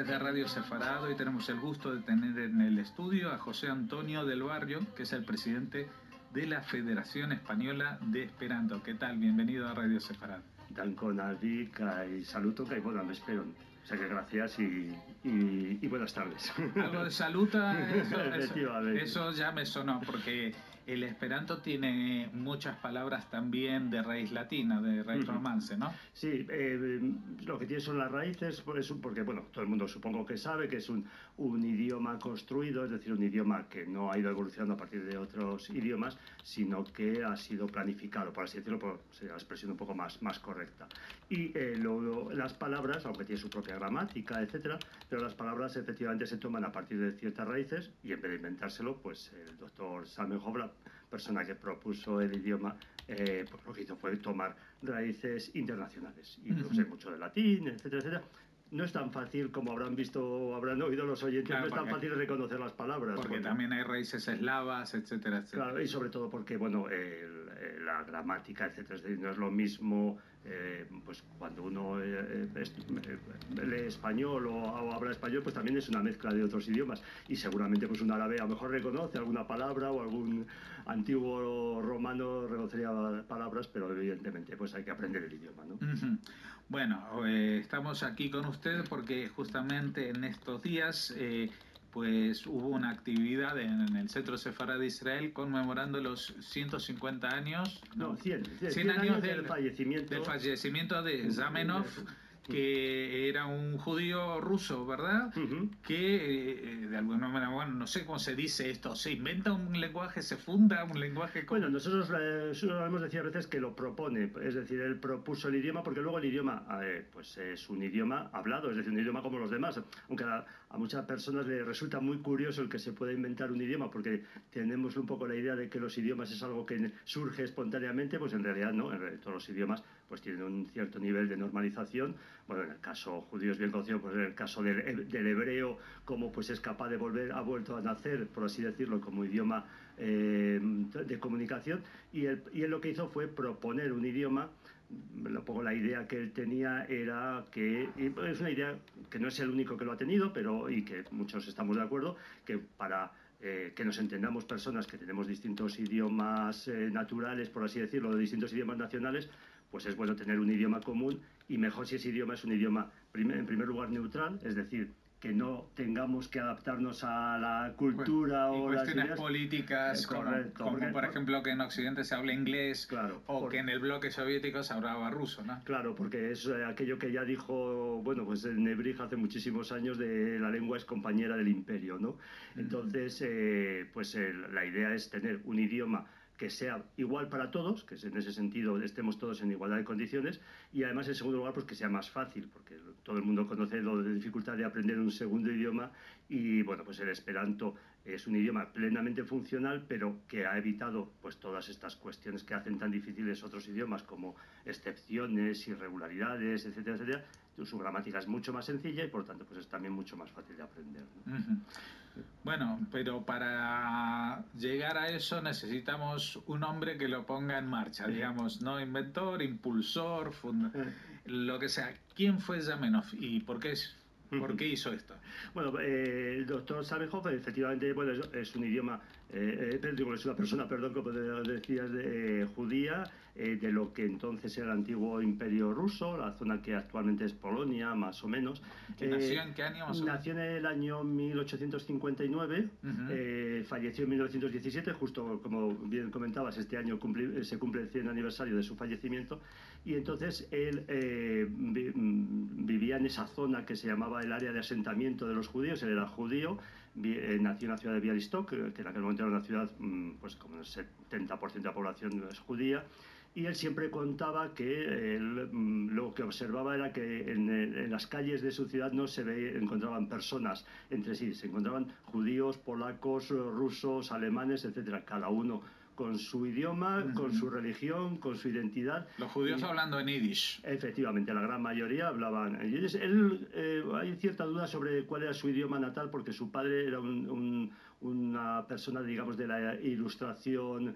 oyentes de Radio Sefarad. Hoy tenemos el gusto de tener en el estudio a José Antonio del Barrio, que es el presidente de la Federación Española de Esperanto. ¿Qué tal? Bienvenido a Radio Sefarad. Dankonaldi, kai saluto, kai bona vesperon. O sea que gracias y buenas tardes. Algo de saluta, Efectivamente. eso ya me sonó, porque el esperanto tiene muchas palabras también de raíz latina, de raíz romance, ¿no? Sí, lo que tiene son las raíces, porque bueno, todo el mundo supongo que sabe que es un idioma construido, es decir, un idioma que no ha ido evolucionando a partir de otros idiomas, sino que ha sido planificado, por así decirlo, sería la expresión un poco más correcta. Y las palabras, aunque tiene su propia gramática, etcétera, pero las palabras efectivamente se toman a partir de ciertas raíces, y en vez de inventárselo, pues el doctor Zamenhof, la persona que propuso el idioma, pues lo que hizo fue tomar raíces internacionales, y no sé mucho de latín, etcétera, etcétera. No es tan fácil, como habrán visto o habrán oído los oyentes, claro, no es tan fácil reconocer las palabras. Porque también hay raíces eslavas, etcétera, etcétera. Claro, y sobre todo porque, bueno, la gramática, etcétera, no es lo mismo, pues cuando uno lee español o habla español, pues también es una mezcla de otros idiomas. Y seguramente pues un árabe a lo mejor reconoce alguna palabra, o algún antiguo romano reconocería palabras, pero evidentemente pues hay que aprender el idioma, ¿no? Bueno, estamos aquí con usted porque justamente en estos días pues hubo una actividad en el Centro Sefarad de Israel conmemorando los 150 años, no, 100 años del fallecimiento de Zamenhof, que era un judío ruso, ¿verdad? Que de alguna manera, bueno, no sé cómo se dice esto, se inventa un lenguaje, se funda un lenguaje. Bueno, nosotros hemos decir a veces que lo propone, es decir, él propuso el idioma, porque luego el idioma pues es un idioma hablado, es decir, un idioma como los demás, aunque a muchas personas les resulta muy curioso el que se pueda inventar un idioma, porque tenemos un poco la idea de que los idiomas es algo que surge espontáneamente, pues en realidad no, todos los idiomas pues tienen un cierto nivel de normalización. Bueno, en el caso judío es bien conocido, pues en el caso del hebreo, como pues es capaz de ha vuelto a nacer, por así decirlo, como idioma de comunicación, y él lo que hizo fue proponer un idioma. Un poco la idea que él tenía era que, y es una idea que no es el único que lo ha tenido, pero y que muchos estamos de acuerdo, que para que nos entendamos personas que tenemos distintos idiomas naturales, por así decirlo, distintos idiomas nacionales, pues es bueno tener un idioma común, y mejor si ese idioma es un idioma, en primer lugar, neutral, es decir, que no tengamos que adaptarnos a la cultura y o cuestiones las ideas políticas, correcto, como por ejemplo que en Occidente se habla inglés, claro, que en el bloque soviético se hablaba ruso, ¿no? Claro, porque es aquello que ya dijo, bueno, pues Nebrij hace muchísimos años, de la lengua es compañera del imperio, ¿no? Entonces, pues la idea es tener un idioma que sea igual para todos, que en ese sentido estemos todos en igualdad de condiciones, y además en segundo lugar pues que sea más fácil, porque todo el mundo conoce la dificultad de aprender un segundo idioma, y bueno, pues el esperanto es un idioma plenamente funcional, pero que ha evitado pues todas estas cuestiones que hacen tan difíciles otros idiomas, como excepciones, irregularidades, etcétera, etcétera. Su gramática es mucho más sencilla y por lo tanto pues es también mucho más fácil de aprender, ¿no? Bueno, pero para llegar a eso necesitamos un hombre que lo ponga en marcha, digamos, ¿no? Inventor, impulsor, lo que sea. ¿Quién fue Zamenhof y por qué hizo esto? Bueno, el doctor Zamenhof efectivamente, bueno, es un idioma, es una persona, perdón, como decías, judía, de lo que entonces era el antiguo Imperio Ruso, la zona que actualmente es Polonia, más o menos. ¿Nació en qué año? Nació en el año 1859, falleció en 1917, justo como bien comentabas, este año se cumple el 100 aniversario de su fallecimiento, y entonces él vivía en esa zona que se llamaba el área de asentamiento de los judíos. Él era judío, nació en la ciudad de Bialystok, que en aquel momento era una ciudad, pues como el 70% de la población es judía, y él siempre contaba que lo que observaba era que en las calles de su ciudad no se encontraban personas entre sí, se encontraban judíos, polacos, rusos, alemanes, etcétera, cada uno con su idioma, con su religión, con su identidad. Los judíos hablando en yiddish. Efectivamente, la gran mayoría hablaban en yiddish. Hay cierta duda sobre cuál era su idioma natal, porque su padre era una persona, digamos, de la ilustración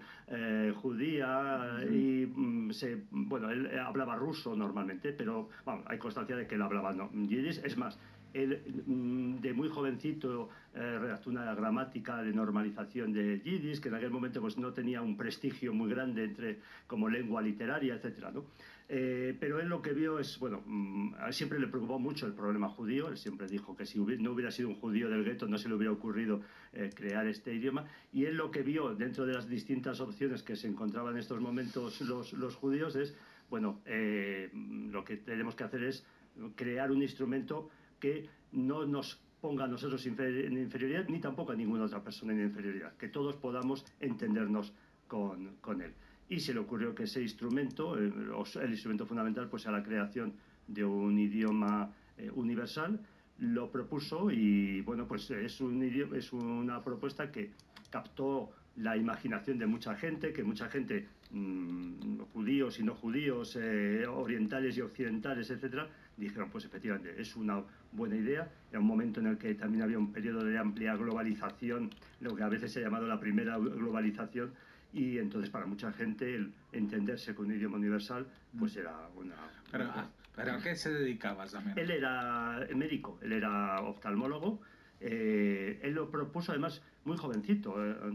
judía, y bueno, él hablaba ruso normalmente, pero bueno, hay constancia de que él hablaba yiddish. Es más, Él, de muy jovencito, redactó una gramática de normalización de yidis, que en aquel momento pues no tenía un prestigio muy grande como lengua literaria, etcétera, ¿no? Pero él lo que vio es, bueno, siempre le preocupó mucho el problema judío. Él siempre dijo que si no hubiera sido un judío del gueto no se le hubiera ocurrido crear este idioma. Y él lo que vio dentro de las distintas opciones que se encontraban en estos momentos los judíos es, bueno, lo que tenemos que hacer es crear un instrumento que no nos ponga a nosotros en inferioridad, ni tampoco a ninguna otra persona en inferioridad, que todos podamos entendernos con él. Y se le ocurrió que ese instrumento, el instrumento fundamental, pues a la creación de un idioma universal, lo propuso y bueno, pues es una propuesta que captó la imaginación de mucha gente, que mucha gente, judíos y no judíos, orientales y occidentales, etcétera, dijeron, pues efectivamente, es una buena idea. Era un momento en el que también había un periodo de amplia globalización, lo que a veces se ha llamado la primera globalización, y entonces para mucha gente el entenderse con un idioma universal pues era una... ¿Pero a qué se dedicaba también? Él era médico, él era oftalmólogo. Él lo propuso además muy jovencito,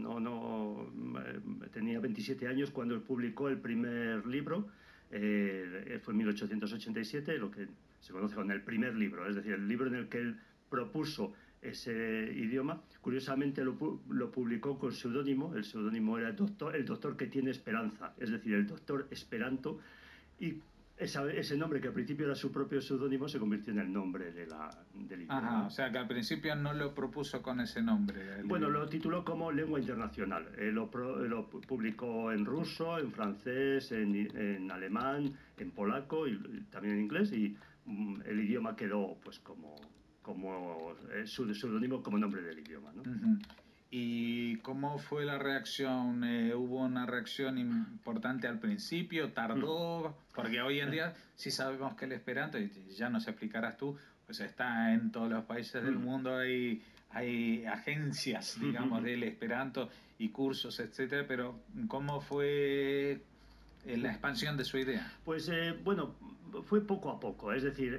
tenía 27 años cuando él publicó el primer libro. Fue en 1887, lo que se conoce como el primer libro, es decir, el libro en el que él propuso ese idioma. Curiosamente lo publicó con seudónimo. El seudónimo era el doctor que tiene esperanza, es decir, el doctor Esperanto, y ese nombre, que al principio era su propio seudónimo, se convirtió en el nombre del idioma. Ajá, o sea que al principio no lo propuso con ese nombre. Bueno, lo tituló como Lengua Internacional. Lo publicó en ruso, en francés, en alemán, en polaco y también en inglés, y el idioma quedó pues como su seudónimo, como nombre del idioma, ¿no? ¿Y cómo fue la reacción? ¿Hubo una reacción importante al principio? ¿Tardó? Porque hoy en día sí sabemos que el esperanto, y ya nos explicarás tú, pues está en todos los países del mundo, hay agencias, digamos, del esperanto y cursos, etcétera, pero ¿cómo fue la expansión de su idea? Pues bueno, fue poco a poco, es decir,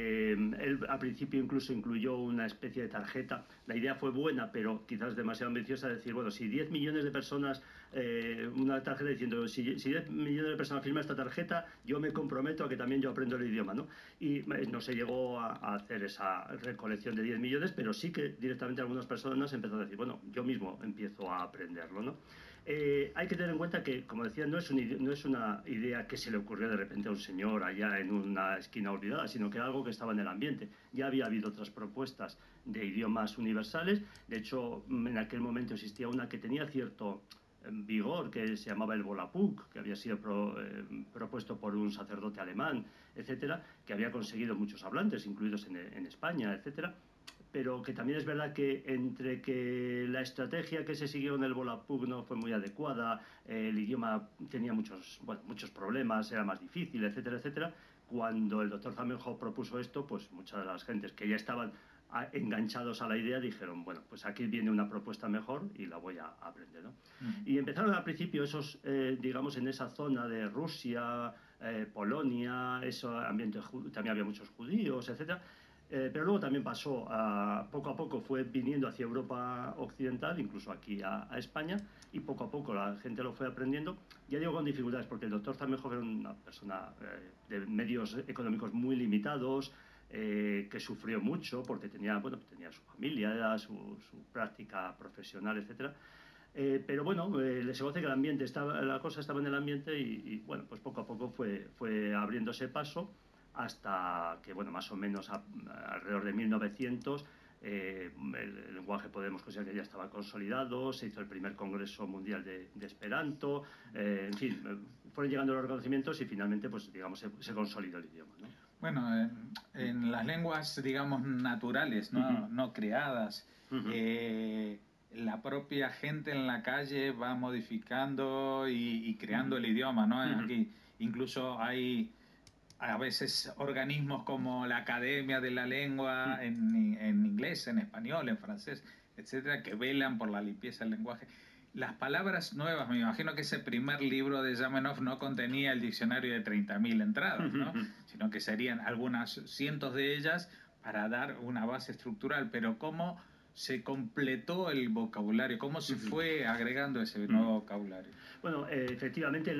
él al principio incluso incluyó una especie de tarjeta. La idea fue buena, pero quizás demasiado ambiciosa, decir, bueno, si 10 millones de personas, una tarjeta diciendo, si 10 millones de personas firman esta tarjeta, yo me comprometo a que también yo aprendo el idioma, ¿no? Y no se llegó a hacer esa recolección de 10 millones, pero sí que directamente algunas personas empezaron a decir, bueno, yo mismo empiezo a aprenderlo, ¿no? Hay que tener en cuenta que, como decía, no es una idea que se le ocurrió de repente a un señor allá en una esquina olvidada, sino que era algo que estaba en el ambiente. Ya había habido otras propuestas de idiomas universales. De hecho, en aquel momento existía una que tenía cierto vigor, que se llamaba el Volapük, que había sido propuesto por un sacerdote alemán, etcétera, que había conseguido muchos hablantes, incluidos en España, etcétera. Pero que también es verdad que entre que la estrategia que se siguió en el Volapük no fue muy adecuada, el idioma tenía muchos problemas, era más difícil, etcétera, etcétera. Cuando el doctor Zamenhof propuso esto, pues muchas de las gentes que ya estaban enganchados a la idea dijeron, bueno, pues aquí viene una propuesta mejor y la voy a aprender, ¿no? Y empezaron al principio esos, digamos, en esa zona de Rusia, Polonia, ambiente, también había muchos judíos, etcétera. Pero luego también pasó, poco a poco fue viniendo hacia Europa Occidental, incluso aquí a España, y poco a poco la gente lo fue aprendiendo. Ya digo con dificultades, porque el doctor Zamenhof era una persona de medios económicos muy limitados, que sufrió mucho porque tenía su familia, su práctica profesional, etcétera. Pero bueno, se conoce que la cosa estaba en el ambiente y bueno, pues poco a poco fue abriéndose paso, hasta que, bueno, más o menos alrededor de 1900 el lenguaje podemos considerar que ya estaba consolidado, se hizo el primer Congreso Mundial de Esperanto, en fin, fueron llegando los reconocimientos y finalmente, pues digamos, se consolidó el idioma, ¿no? Bueno, en las lenguas, digamos, naturales, no creadas, la propia gente en la calle va modificando y creando el idioma, ¿no? Aquí incluso hay a veces organismos como la Academia de la Lengua en inglés, en español, en francés, etcétera, que velan por la limpieza del lenguaje. Las palabras nuevas, me imagino que ese primer libro de Zamenhof no contenía el diccionario de 30.000 entradas, ¿no? Sino que serían algunas cientos de ellas para dar una base estructural, pero cómo se completó el vocabulario, cómo se fue agregando ese nuevo vocabulario. Bueno, efectivamente,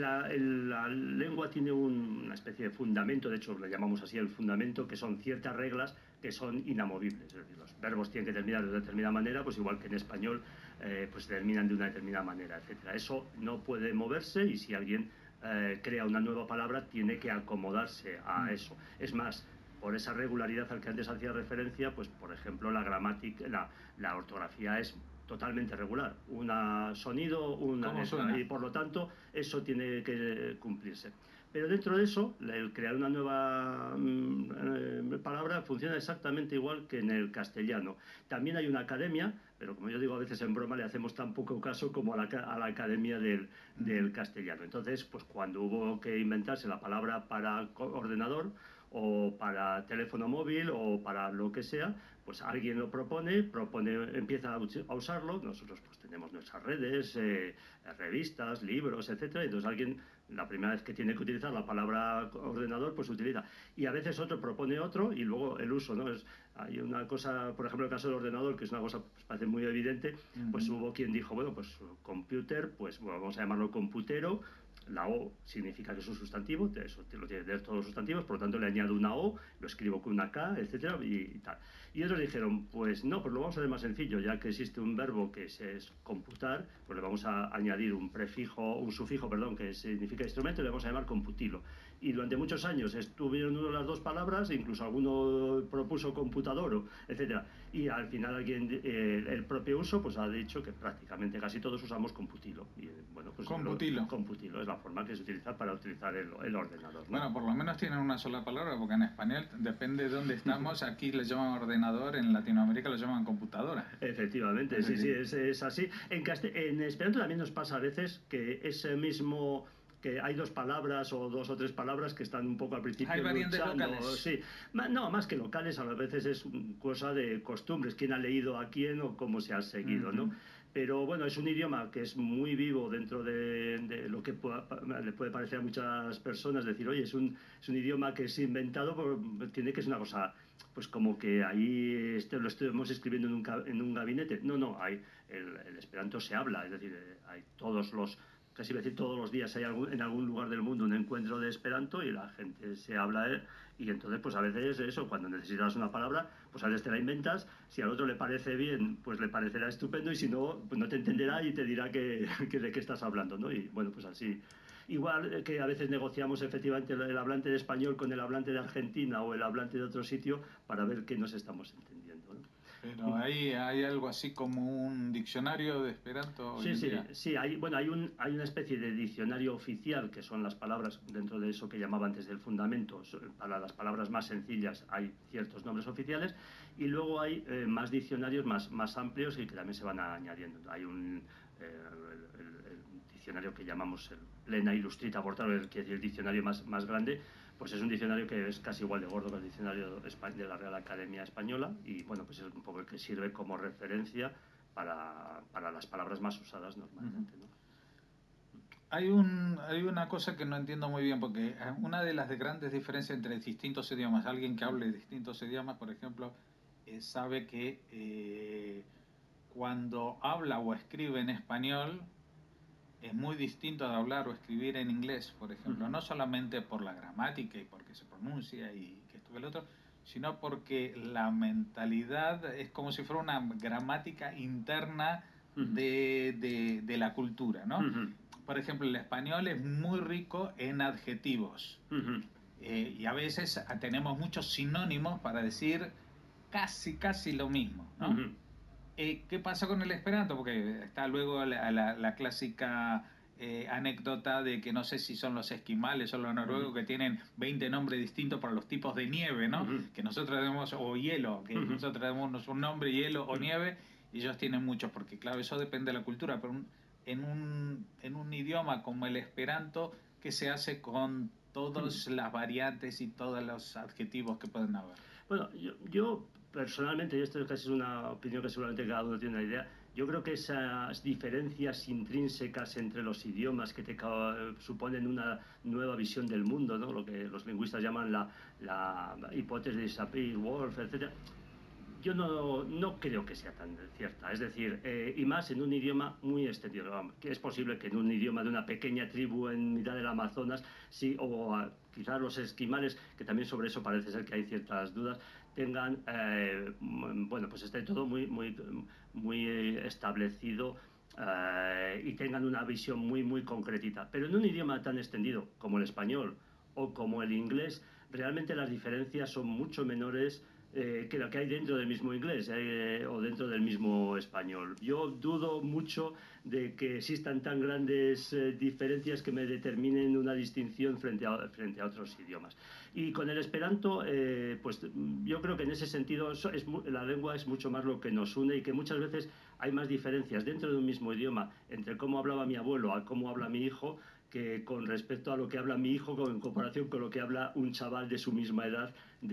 la lengua tiene una especie de fundamento, de hecho le llamamos así el fundamento, que son ciertas reglas que son inamovibles. Es decir, los verbos tienen que terminar de una determinada manera, pues igual que en español, pues terminan de una determinada manera, etcétera. Eso no puede moverse y si alguien crea una nueva palabra, tiene que acomodarse a eso. Es más, por esa regularidad al que antes hacía referencia, pues por ejemplo la gramática, la ortografía es totalmente regular, un sonido, una letra, y por lo tanto eso tiene que cumplirse. Pero dentro de eso, el crear una nueva palabra funciona exactamente igual que en el castellano. También hay una academia, pero como yo digo, a veces en broma le hacemos tan poco caso como a la academia del castellano. Entonces, pues cuando hubo que inventarse la palabra para ordenador, o para teléfono móvil o para lo que sea, pues alguien lo propone, empieza a usarlo, nosotros pues tenemos nuestras redes, revistas, libros, etcétera, y entonces alguien, la primera vez que tiene que utilizar la palabra ordenador, pues utiliza. Y a veces otro propone otro y luego el uso, ¿no? Hay una cosa, por ejemplo, el caso del ordenador, que es una cosa pues, parece muy evidente, pues hubo quien dijo, bueno, pues computer, pues bueno, vamos a llamarlo computero. La O significa que es un sustantivo, eso lo tiene de todos los sustantivos, por lo tanto le añado una O, lo escribo con una K, etcétera, y tal. Y otros dijeron, pues no, pues lo vamos a hacer más sencillo, ya que existe un verbo que es computar, pues le vamos a añadir un sufijo, que significa instrumento, y le vamos a llamar computilo. Y durante muchos años estuvieron una de las dos palabras, incluso alguno propuso computador, etcétera. Y al final el propio uso pues ha dicho que prácticamente casi todos usamos computilo. Y bueno, pues computilo es la forma que se utiliza para utilizar el ordenador, ¿no? Bueno, por lo menos tienen una sola palabra, porque en español, depende de dónde estamos, aquí le llaman ordenador, en Latinoamérica lo llaman computadora. Efectivamente, sí, es así. En Esperanto también nos pasa a veces que ese mismo, que hay dos palabras o dos o tres palabras que están un poco al principio hay variantes locales. Sí, no, más que locales, a veces es cosa de costumbres, quién ha leído a quién o cómo se ha seguido, ¿no? Pero bueno, es un idioma que es muy vivo dentro de lo que le puede parecer a muchas personas, decir, oye, es un idioma que es inventado, tiene que es una cosa, pues como que ahí lo estemos escribiendo en un gabinete. No, el esperanto se habla, es decir, hay casi decir todos los días hay en algún lugar del mundo un encuentro de esperanto y la gente se habla y entonces pues a veces eso, cuando necesitas una palabra, pues a veces te la inventas, si al otro le parece bien, pues le parecerá estupendo y si no, pues no te entenderá y te dirá que de qué estás hablando, ¿no? Y bueno, pues así. Igual que a veces negociamos efectivamente el hablante de español con el hablante de Argentina o el hablante de otro sitio para ver qué nos estamos entendiendo, ¿no? Pero hay algo así como un diccionario de Esperanto. Sí, hay una especie de diccionario oficial que son las palabras dentro de eso que llamaba antes del fundamento. Para las palabras más sencillas hay ciertos nombres oficiales y luego hay más diccionarios más amplios y que también se van añadiendo. Hay el diccionario que llamamos el Plena Illustrita Portal, que es el diccionario más grande. Pues es un diccionario que es casi igual de gordo que el diccionario de la Real Academia Española y bueno, pues es un poco el que sirve como referencia para las palabras más usadas normalmente, ¿no? Hay una cosa que no entiendo muy bien, porque una de las grandes diferencias entre distintos idiomas, alguien que hable distintos idiomas, por ejemplo, sabe que cuando habla o escribe en español, es muy distinto de hablar o escribir en inglés, por ejemplo, no solamente por la gramática y porque se pronuncia y que esto y el otro, sino porque la mentalidad es como si fuera una gramática interna de la cultura, ¿no? Por ejemplo, el español es muy rico en adjetivos y a veces tenemos muchos sinónimos para decir casi lo mismo, ¿no? ¿Qué pasa con el esperanto? Porque está luego la clásica anécdota de que no sé si son los esquimales o los noruegos que tienen 20 nombres distintos para los tipos de nieve, ¿no? Que nosotros tenemos, o hielo, que nosotros tenemos un nombre, hielo o nieve, y ellos tienen muchos, porque claro, eso depende de la cultura, pero en un idioma como el esperanto, ¿qué se hace con todas las variantes y todos los adjetivos que pueden haber? Bueno, yo personalmente, y esto casi es una opinión que seguramente cada uno tiene una idea, yo creo que esas diferencias intrínsecas entre los idiomas que te suponen una nueva visión del mundo, ¿no? Lo que los lingüistas llaman la hipótesis de Sapir-Whorf, etcétera, yo no creo que sea tan cierta. Es decir, y más en un idioma muy extendido. Que es posible que en un idioma de una pequeña tribu en mitad del Amazonas, sí, o quizás los esquimales, que también sobre eso parece ser que hay ciertas dudas, tengan, bueno, pues esté todo muy establecido, y tengan una visión muy concretita. Pero en un idioma tan extendido como el español o como el inglés, realmente las diferencias son mucho menores que lo que hay dentro del mismo inglés o dentro del mismo español. Yo dudo mucho de que existan tan grandes diferencias que me determinen una distinción frente a otros idiomas. Y con el esperanto, pues yo creo que en ese sentido la lengua es mucho más lo que nos une, y que muchas veces hay más diferencias dentro de un mismo idioma entre cómo hablaba mi abuelo a cómo habla mi hijo, que con respecto a lo que habla mi hijo en comparación con lo que habla un chaval de su misma edad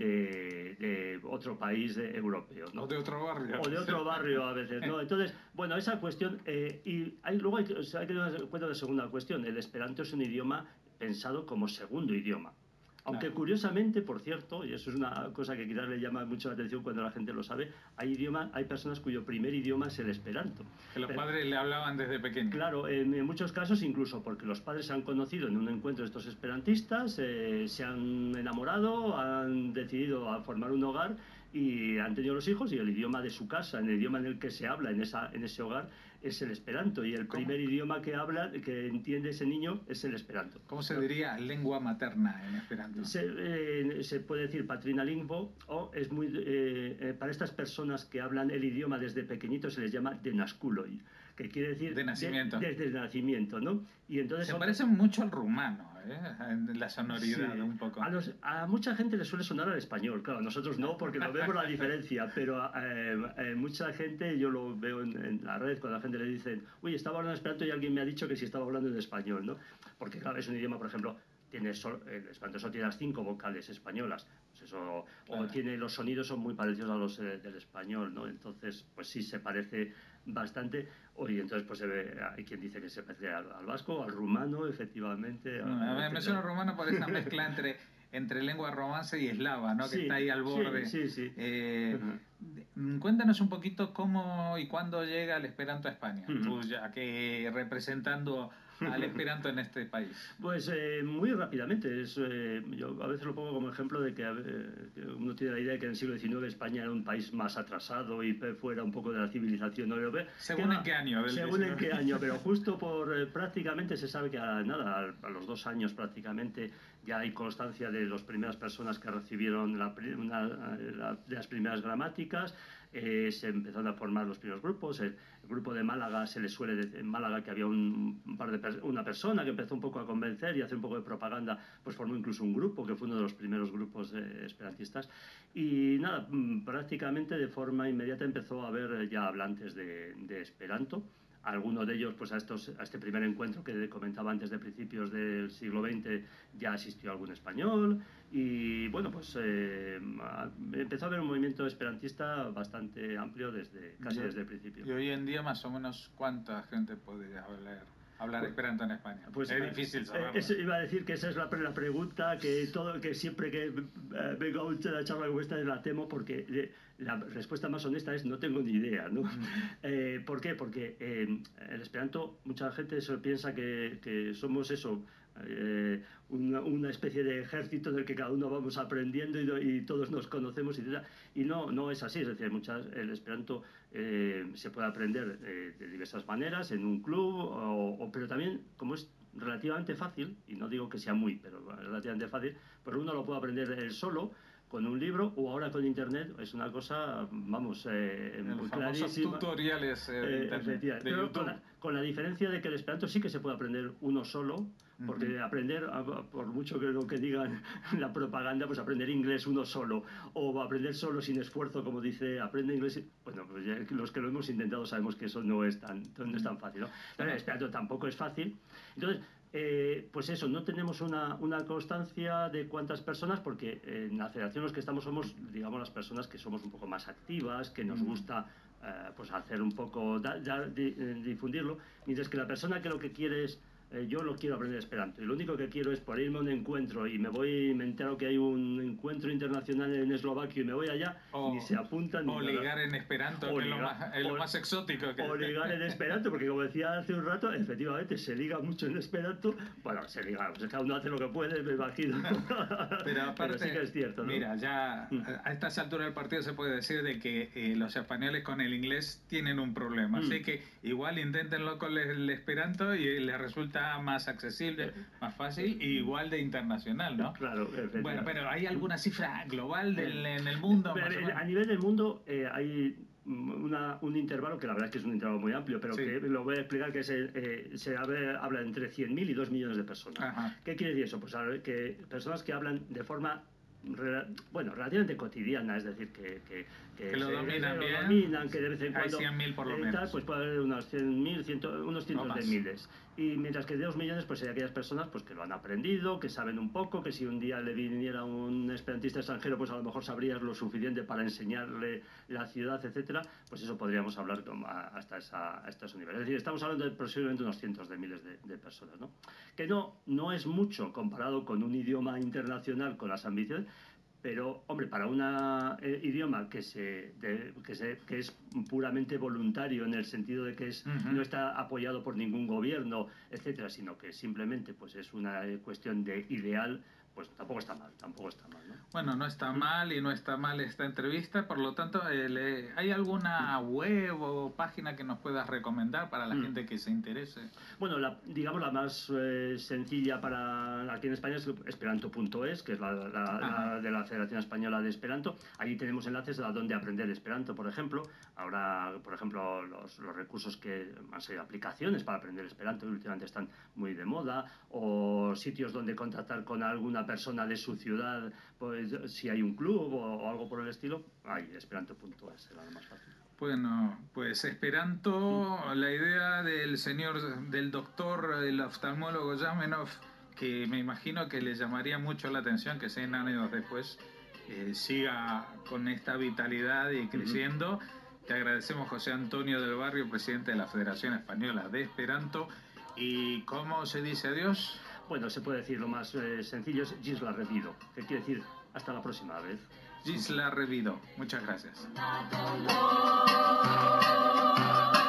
de otro país europeo, ¿no? O de otro barrio. O de otro barrio a veces, ¿no? Entonces, bueno, esa cuestión, luego hay que tener en cuenta la segunda cuestión. El esperanto es un idioma pensado como segundo idioma. Aunque Claro. Curiosamente, por cierto, y eso es una cosa que quizás le llama mucho la atención cuando la gente lo sabe, hay personas cuyo primer idioma es el esperanto. Que los padres le hablaban desde pequeño. Claro, en muchos casos incluso porque los padres se han conocido en un encuentro de estos esperantistas, se han enamorado, han decidido a formar un hogar y han tenido los hijos, y el idioma de su casa, el idioma en el que se habla en ese hogar, es el esperanto, y el primer idioma que entiende ese niño es el esperanto. ¿Cómo se diría lengua materna en esperanto? Se puede decir patrina lingvo, o es para estas personas que hablan el idioma desde pequeñitos se les llama denasculoi, que quiere decir de nacimiento. Desde el nacimiento, ¿no? Y entonces se parecen mucho al rumano, en la sonoridad, sí, un poco. A mucha gente le suele sonar al español, claro, nosotros no, porque no vemos la diferencia, pero mucha gente, yo lo veo en la red, cuando la gente le dicen, uy, estaba hablando en esperanto y alguien me ha dicho que si estaba hablando en español, ¿no? Porque claro, es un idioma, por ejemplo, el esperanto solo tiene las 5 vocales españolas, pues eso, claro. O los sonidos son muy parecidos a los del español, ¿no? Entonces, pues sí, se parece bastante. Y entonces pues hay quien dice que se parece al vasco, al rumano, efectivamente. Me suena rumano por esa mezcla entre lengua romance y eslava, ¿no? Que está ahí al borde. Sí. Cuéntanos un poquito cómo y cuándo llega el esperanto a España, tú ya que representando al esperanto en este país. Pues muy rápidamente. Yo a veces lo pongo como ejemplo de que uno tiene la idea de que en el siglo XIX España era un país más atrasado y fuera un poco de la civilización europea. ¿Según en qué año? Según en qué año, pero justo prácticamente se sabe que a los 2 años prácticamente ya hay constancia de las primeras personas que recibieron de las primeras gramáticas. Se empezaron a formar los primeros grupos. El grupo de Málaga, se le suele decir en Málaga que había una persona que empezó un poco a convencer y a hacer un poco de propaganda, pues formó incluso un grupo que fue uno de los primeros grupos esperantistas. Y nada, prácticamente de forma inmediata empezó a haber ya hablantes de esperanto. Algunos de ellos, pues a este primer encuentro que comentaba antes de principios del siglo XX, ya asistió algún español. Y bueno, pues empezó a haber un movimiento esperantista bastante amplio casi desde el principio. Y hoy en día, más o menos, ¿cuánta gente podría hablar esperanto en España? Pues es difícil saberlo. Iba a decir que esa es la pregunta que siempre que vengo a una charla como esta la temo, porque la respuesta más honesta es no tengo ni idea, ¿no? ¿Por qué? Porque el esperanto, mucha gente piensa que somos eso, una especie de ejército del que cada uno vamos aprendiendo y todos nos conocemos, y no es así. Es decir, el esperanto se puede aprender de diversas maneras en un club, pero también, como es relativamente fácil, y no digo que sea pero relativamente fácil, pero uno lo puede aprender él solo con un libro, o ahora con internet. Es una cosa, vamos, muy clarísima. Tutoriales de internet, de pero YouTube. Con la diferencia de que el esperanto sí que se puede aprender uno solo, porque aprender, por mucho que lo que digan la propaganda, pues aprender inglés uno solo, o aprender solo sin esfuerzo, como dice, aprende inglés. Bueno, pues ya los que lo hemos intentado sabemos que eso no es tan fácil, ¿no? Pero el esperanto tampoco es fácil. Entonces, Pues eso, no tenemos una constancia de cuántas personas, porque en la federación los que estamos somos, digamos, las personas que somos un poco más activas, que nos gusta pues hacer un poco, difundirlo, mientras que la persona que lo que quiere es, yo lo quiero aprender esperanto, y lo único que quiero es por irme a un encuentro y me entero que hay un encuentro internacional en Eslovaquia y me voy allá, ni se apuntan ni o nada. ligar en esperanto, que es lo más exótico. O ligar en esperanto, porque como decía hace un rato, efectivamente se liga mucho en esperanto. Bueno, se liga, pues cada uno hace lo que puede, me imagino. Pero aparte, pero sí que es cierto, ¿no? Mira, ya a estas alturas del partido se puede decir de que los españoles con el inglés tienen un problema, así que igual inténtenlo con el esperanto y les resulta más accesible, más fácil y igual de internacional, ¿no? Claro, bueno, pero ¿hay alguna cifra global en el mundo? A nivel del mundo hay un intervalo que la verdad es que es un intervalo muy amplio, pero que lo voy a explicar, que se habla entre 100.000 y 2 millones de personas. Ajá. ¿Qué quiere decir eso? Pues que personas que hablan de forma relativamente cotidiana, es decir, que lo dominan bien, dominan, que de vez en cuando hay 100.000 por lo menos. Pues puede haber unos 100.000, unos cientos de miles. Y mientras que de 2 millones, pues hay aquellas personas pues que lo han aprendido, que saben un poco, que si un día le viniera un esperantista extranjero, pues a lo mejor sabrías lo suficiente para enseñarle la ciudad, etcétera. Pues eso podríamos hablar hasta esos niveles. Es decir, estamos hablando de posiblemente unos cientos de miles de personas, ¿no? Que no es mucho comparado con un idioma internacional con las ambiciones, pero, hombre, para un idioma que es puramente voluntario, en el sentido de que no está apoyado por ningún gobierno, etcétera, sino que simplemente pues es una cuestión de ideal, pues tampoco está mal, ¿no? Bueno, no está mal y no está mal esta entrevista, por lo tanto, ¿hay alguna web o página que nos puedas recomendar para la gente que se interese? Bueno, digamos la más sencilla para aquí en España es esperanto.es, que es la de la Federación Española de Esperanto. Allí tenemos enlaces a donde aprender esperanto, por ejemplo. Ahora, por ejemplo, los recursos aplicaciones para aprender esperanto, que últimamente están muy de moda, o sitios donde contactar con alguna persona de su ciudad, pues si hay un club o algo por el estilo, ahí esperanto.es será lo más fácil. Bueno, pues esperanto, la idea del doctor, el oftalmólogo Yamenov, que me imagino que le llamaría mucho la atención que 100 años después siga con esta vitalidad y creciendo. Te agradecemos, José Antonio del Barrio, presidente de la Federación Española de Esperanto. ¿Y cómo se dice adiós? Bueno, se puede decir lo más sencillo, es Gis la revido, que quiere decir hasta la próxima vez. Gis la revido. Muchas gracias.